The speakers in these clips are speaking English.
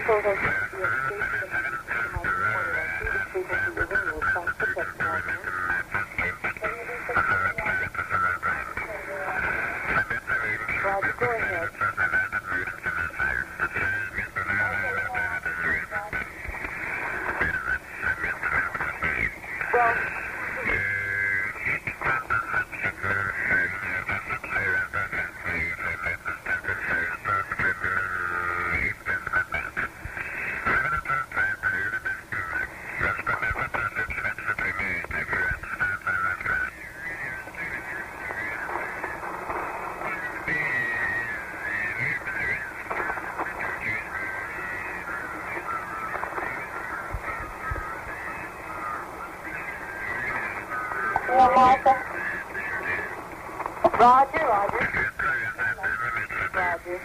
Martha? Roger, Roger. Roger.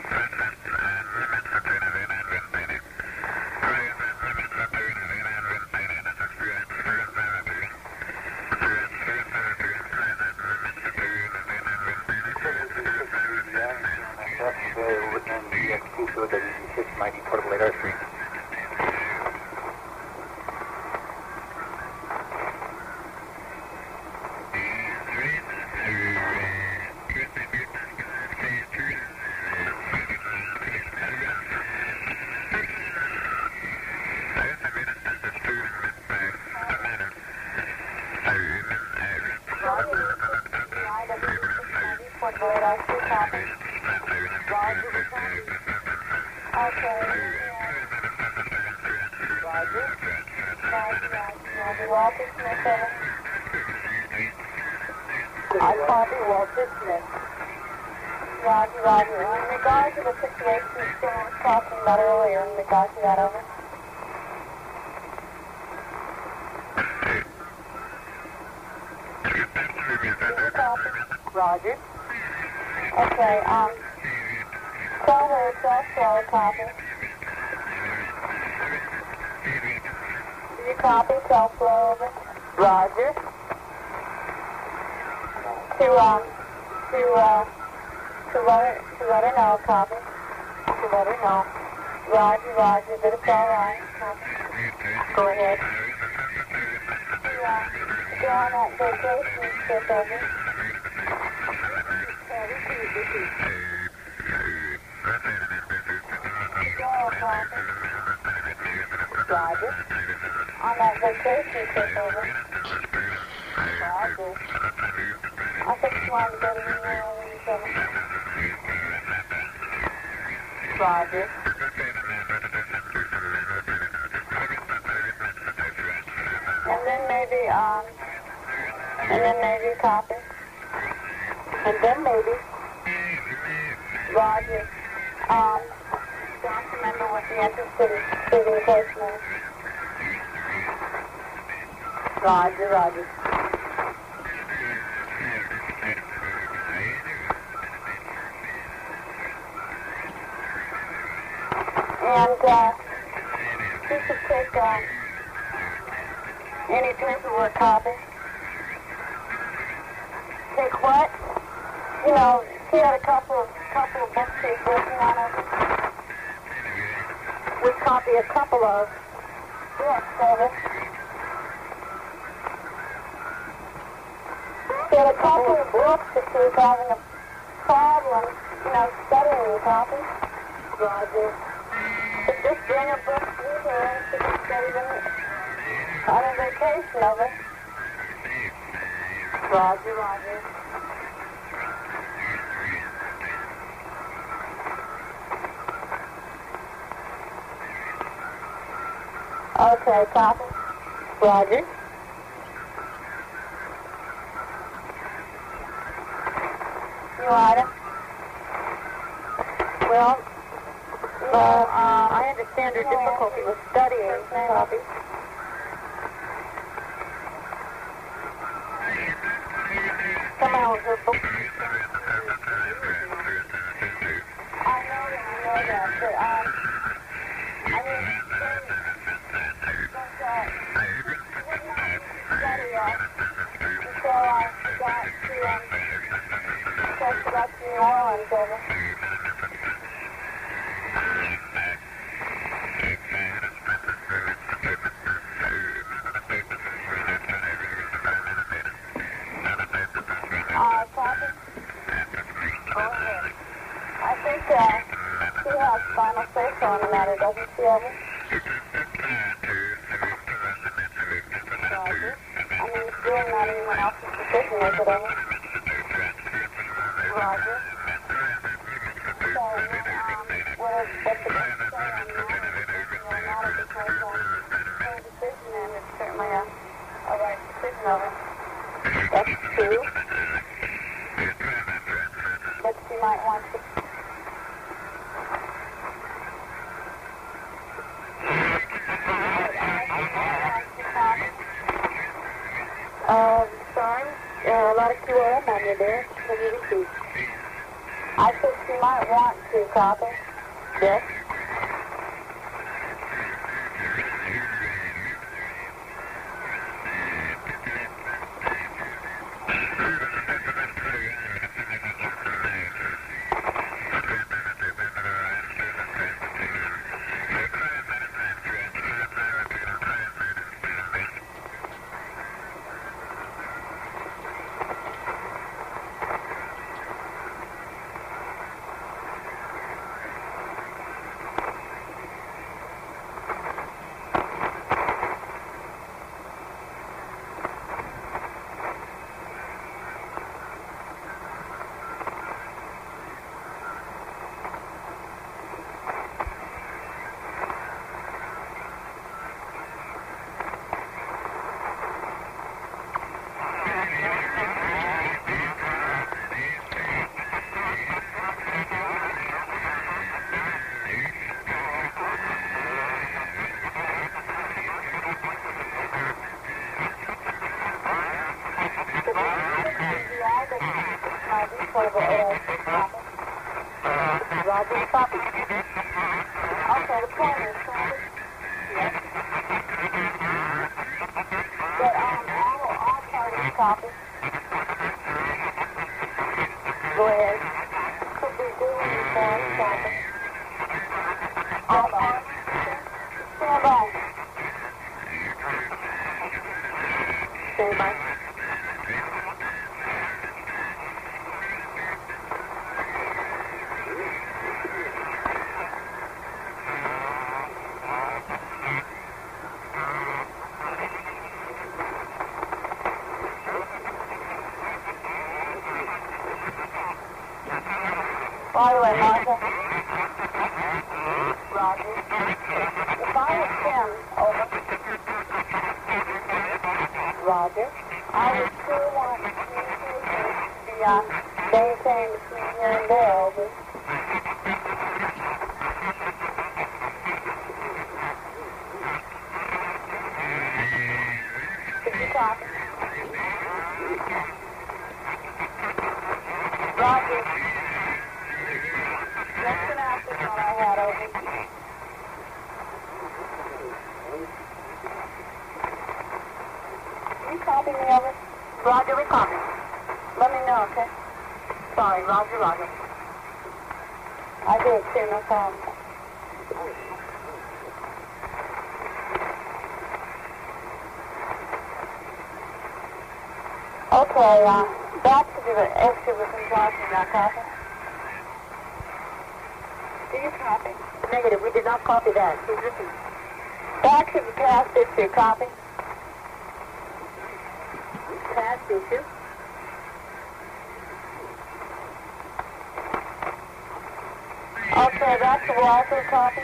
I copy Walter Smith. Roger, Roger. In regard to the situation Stan was talking about earlier, in regard to that, over. Roger. Okay, tell her self-slow copy. Do you copy self-slow over? Roger. To let her know, copy. To let her know. Roger, Roger, that it's all right. Copy. Go ahead. Go on that vacation trip over. Roger. On that vacation trip over. Roger. I think you wanted to go to New Orleans over. Roger. And then maybe copy. And then maybe. Roger. Don't remember what the interested person is. Roger, Roger. And she should take any paperwork copy. Take what? You know, she had a couple of books she's working on it. We copy a couple of books of it. She had a couple of books that she was having a problem, studying copy. Roger. But just bring her books with her and she can study them on a vacation of it. Roger, Roger. Okay, copy. Roger. You want it? Well, I understand her difficulty with studying. Copy. Somehow her book. I know that, but so I got to test it up to New Orleans over. She has final say-so on the matter, doesn't she, Evan? Roger. I mean, it's really not anyone else's decision, is it, Evan? Roger. So, what's the best say on the matter? Really not because her decision, and it's certainly a right decision of it. That's true. But she might want to... Sorry, a lot of QRM on you there. Can you repeat? I said she might want to copy. Yes? Roger, copy. Okay, the point is, yes. But all parties copy. Go ahead. Could we do any more copy? All parties. Stand by. Stand by. By the way, Martha. Roger. If I was Tim, over. Roger. I would still want communication to be maintained between here and there, over. Did you copy? Roger. Let's get out this one I had over. Can you copy me over? Roger, we copy. Let me know, okay? Sorry, Roger, Roger. I did too, no problem. Okay, back to the extra with some talking about copy. Do you copy? Negative, we did not copy that. Please listen. Back to the past issue, copy. Past issue. Okay, that's the Walter copy.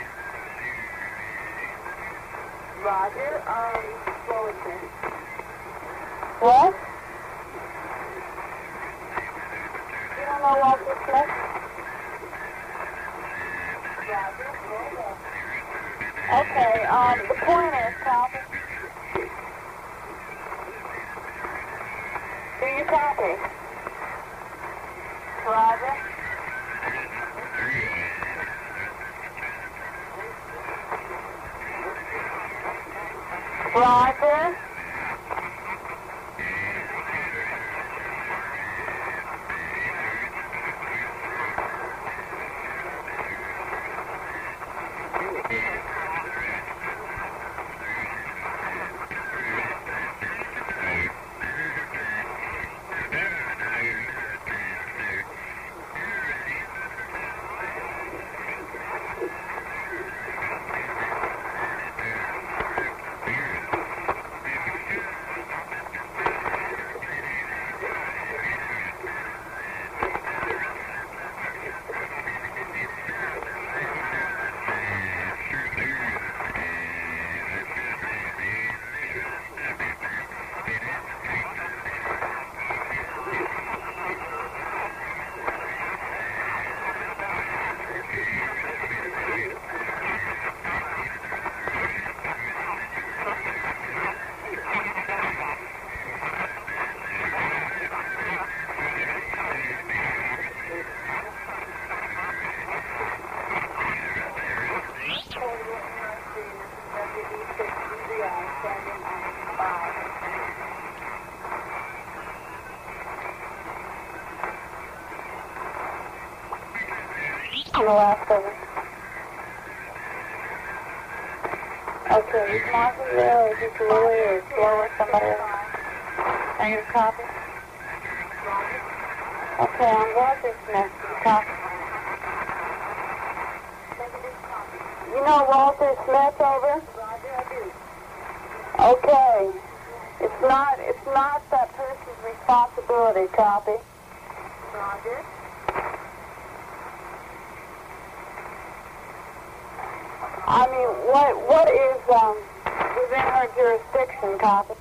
Roger, Fullerton. What? You don't know Walter Smith? Okay, the pointer, copy. Do you copy? Roger. Roger. On the left, over. Okay, is Marvin there, or is this Louie, or Flo, or somebody else? Negative copy. Okay, I'm Walter Smith. Copy. You know Walter Smith, over? Okay. It's not that person's responsibility, copy. Roger. I mean, what is within her jurisdiction, copy?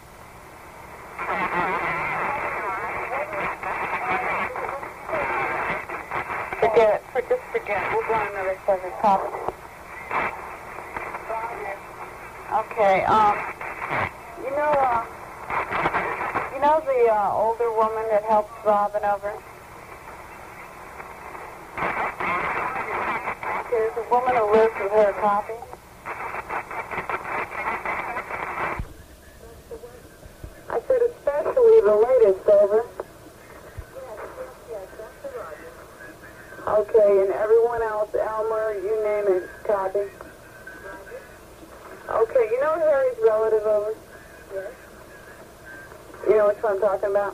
Forget it. Just forget it. We'll go on another subject, copy. Okay. You know the older woman that helps Robin over? There's a woman who lives with her, copy. I said especially the latest, over. Yes, that's Roger. Okay, and everyone else, Elmer, you name it, copy. Okay, you know Harry's relative, over? Yes. You know which one I'm talking about?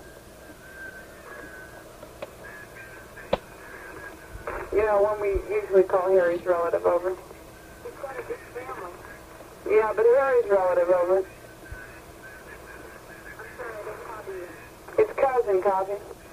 You know, one we usually call Harry's relative, over. He's got a big family. Yeah, but Harry's relative, over. I'm sorry, I didn't copy you. It's cousin, copy.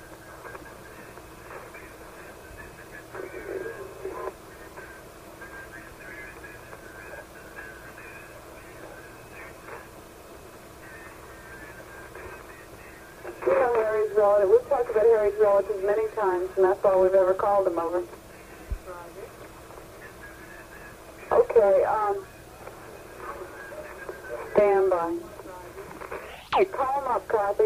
You know Harry's relative. We've talked about Harry's relatives many times, and that's all we've ever called him, over. Okay, stand by. Hey, call him up, copy.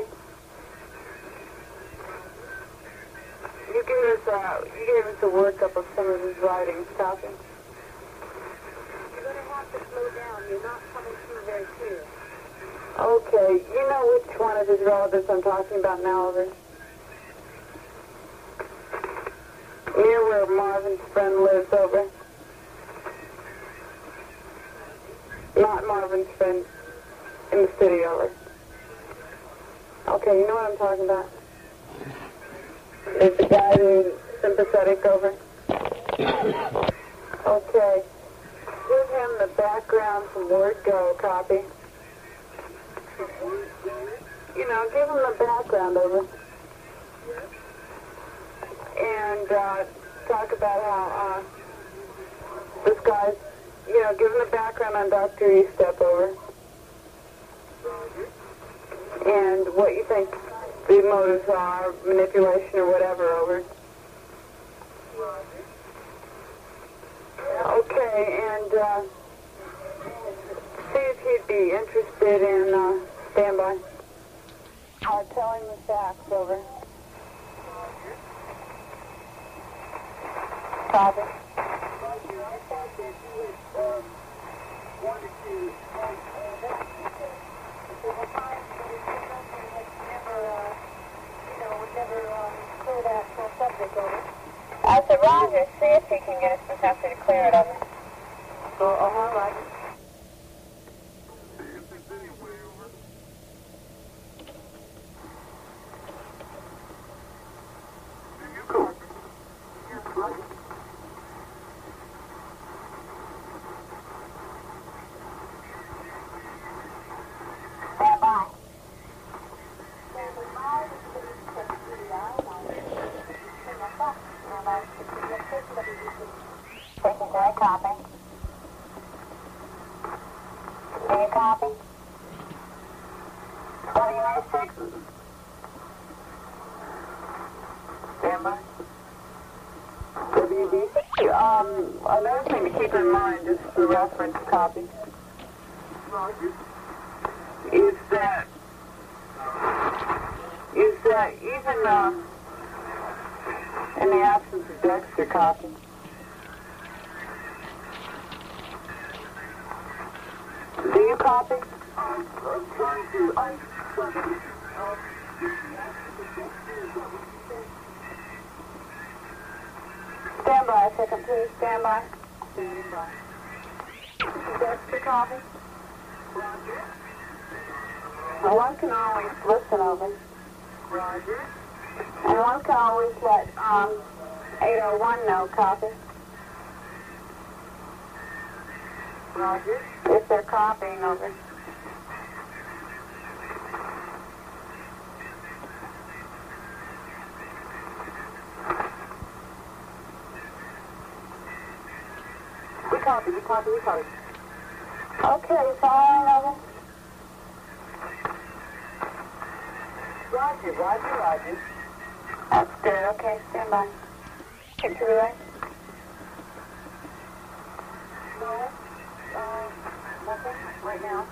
You gave us a workup of some of his writings, copy. You're going to have to slow down. You're not coming through very clear. Okay, you know which one of his relatives I'm talking about now, over? Near where Marvin's friend lives, over. Not Marvin's friend in the city, over. Okay, you know what I'm talking about? There's a guy who's sympathetic, over. Okay. Give him the background from Word Go, copy. You know, give him the background, over. And talk about how this guy's, you know, give him the background on Dr. Estep, over. And what you think the motives are, manipulation or whatever, over. Okay, and see if he'd be interested in standby. Tell him the facts, over. Copy. I said, Roger, see if he can get us Professor to clear it, over. All right. Copy. Can you copy? WA6. Stand by. WD. Another thing to keep in mind, just for reference, copy, is that even in the absence of Dexter, copy. Do you copy? Stand by. second, please. Stand by. Standing by. Dexter copy. Roger. Now, one can always listen over. Roger. And one can always let 801 know, copy. Roger. If they're copying over. We copy. Okay, following over. Roger. That's good. Okay, stand by. Get to the right. No, nothing right now.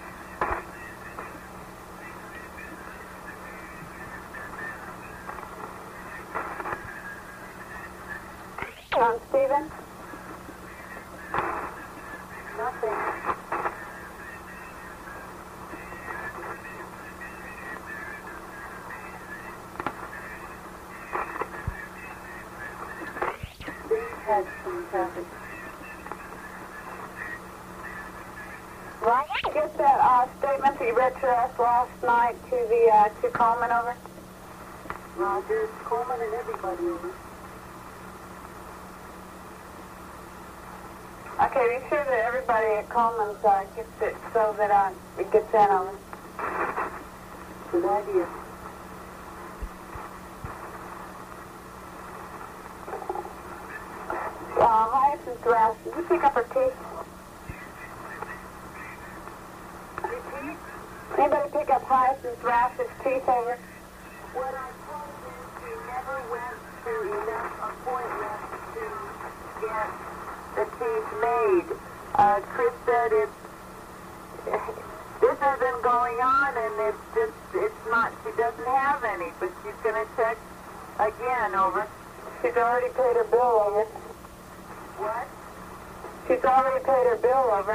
Stephen? Nothing. Had some traffic. Right. Get that statement that you read to us last night to the to Coleman over. Roger, Coleman and everybody. Okay, be sure that everybody at Coleman's gets it so that it gets in over. Good idea. Hyacinth Grass, did you pick up her teeth? Repeat. Anybody pick up Hyacinth Grass's teeth over? What I told is he never went to enough appointments to get the teeth made. Chris said this has been going on and it's not, she doesn't have any, but she's going to check again over. She's already paid her bill over. What? She's already paid her bill over.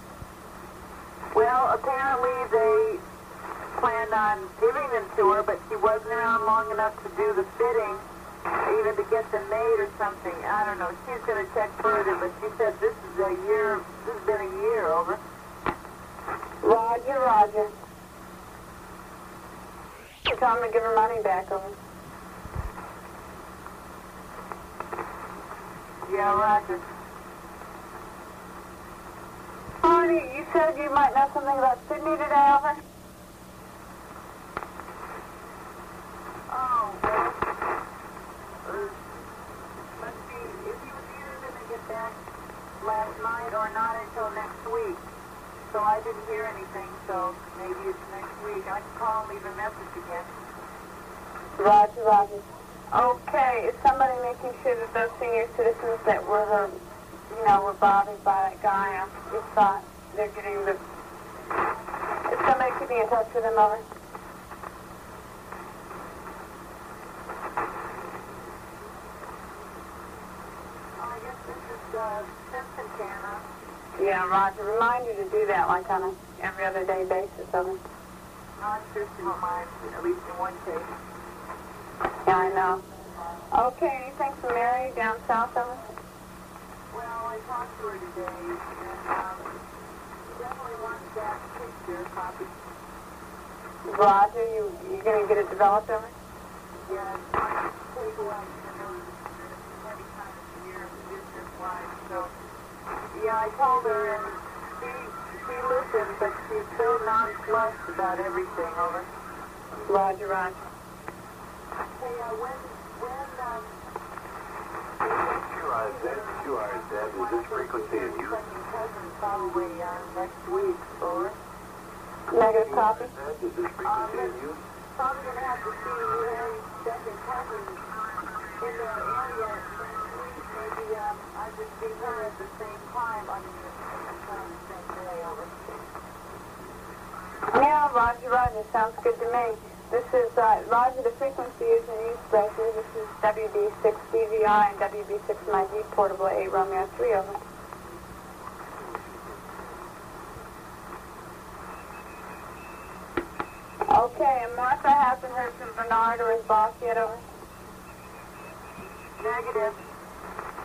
Well, apparently they planned on giving them to her, but she wasn't around long enough to do the fitting, even to get them made or something. I don't know. She's going to check further, but she said this has been a year, over. Roger. She told me to give her money back over. Yeah, Roger. Honey, you said you might know something about Sydney today, over? Oh, well, let's see, if he was either going to get back last night or not until next week. So I didn't hear anything, so maybe it's next week. I can call and leave a message again. Roger. Okay, is somebody making sure that those senior citizens that were bothered by that guy, just thought they're getting the... Is somebody keeping in touch with them, over? I guess this is Simpson Canna. Yeah, Roger. Remind you to do that like on a every other day basis, over. Non-Christian mind, at least in one case. Yeah, I know. Okay, anything from Mary down south, over? Well, I talked to her today, and she definitely wants that picture copy. Roger, you going to get it developed, over? Yeah, it might take a while, heavy time of the year, district-wide, so... Yeah, I told her, and she listened, but she's so nonplussed about everything, over. Roger. Hey, when QRZ, is this frequency in use? probably next week, over. Negative copy. Is this frequency in use? Probably going to have to see Harry's second cousin in the area next week. Maybe I just see her at the same time. I mean, the same day, over. Yeah, Roger. Sounds good to me. This is, Roger, the frequency is in use right here. This is WB6DVI and WB6MIG, portable 8 Romeo 3, over. Okay, and Martha hasn't heard from Bernard or his boss yet, over? Negative.